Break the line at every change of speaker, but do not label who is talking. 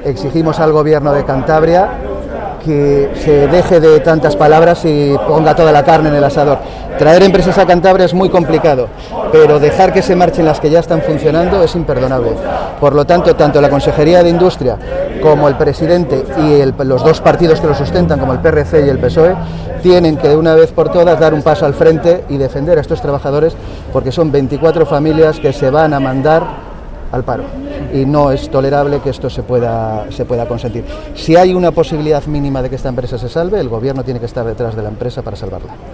exigimos al Gobierno de Cantabria que se deje de tantas palabras y ponga toda la carne en el asador. Traer empresas a Cantabria es muy complicado, pero dejar que se marchen las que ya están funcionando es imperdonable. Por lo tanto, tanto la Consejería de Industria como el presidente y los dos partidos que lo sustentan, como el PRC y el PSOE, tienen que de una vez por todas dar un paso al frente y defender a estos trabajadores, porque son 24 familias que se van a mandar al paro y no es tolerable que esto se pueda consentir. Si hay una posibilidad mínima de que esta empresa se salve, el Gobierno tiene que estar detrás de la empresa para salvarla.